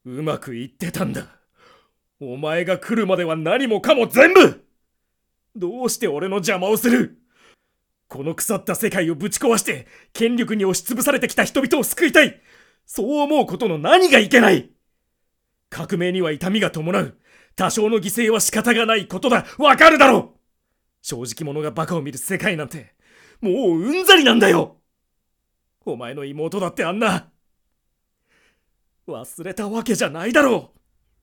うまくいってたんだ。お前が来るまでは何もかも全部。どうして俺の邪魔をする？この腐った世界をぶち壊して権力に押しつぶされてきた人々を救いたい。そう思うことの何がいけない？革命には痛みが伴う。多少の犠牲は仕方がないことだ。わかるだろう。正直者がバカを見る世界なんてもううんざりなんだよ。お前の妹だってあんな忘れたわけじゃないだろう。